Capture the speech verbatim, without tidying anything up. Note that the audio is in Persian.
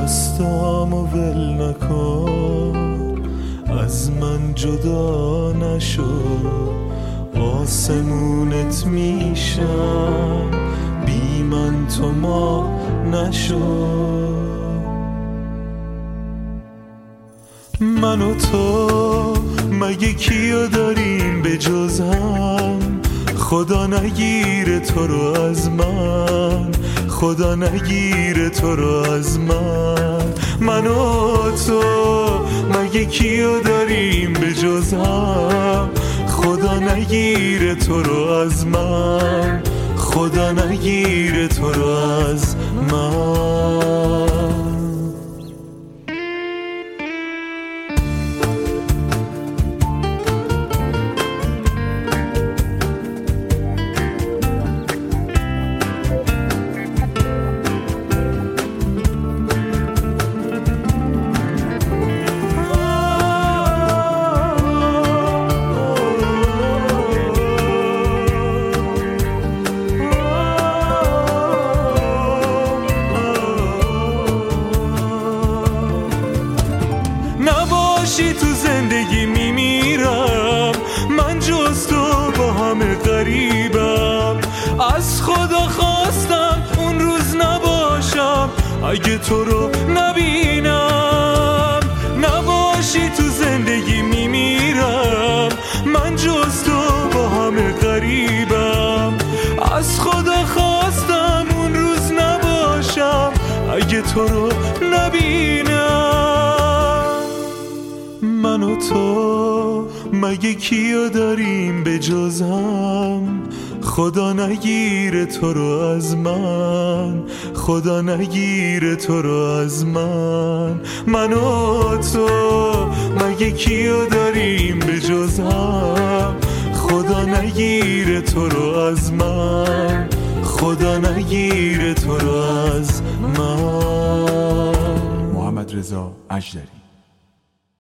راستامو ول نکن، از من جدا نشو، آسمونت میشم، بی من تو ما نشو. من و تو مگه کیو داریم به جز هم؟ خدا نگیره تو رو از من، خدا نگیره تو رو از من. من و تو مگه کیو داریم به جز هم؟ خدا نگیره تو رو از من، خدا نگیره تو رو از من. نباشی تو زندگی میمیرم، من جز تو با همه غریبم. از خدا خواستم اون روز نباشم اگه تو رو نبینم. نباشی تو زندگی میمیرم، من جز تو با همه غریبم. از خدا خواستم اون روز نباشم اگه تو رو نبینم. من و تو مگه کیو داریم به جز هم؟ خدا نگیره تو رو از من، خدا نگیره تو رو از من. من و تو مگه کیو داریم به جز هم؟ خدا نگیره تو رو از من، خدا نگیره تو رو از من. محمد رضا اژدری.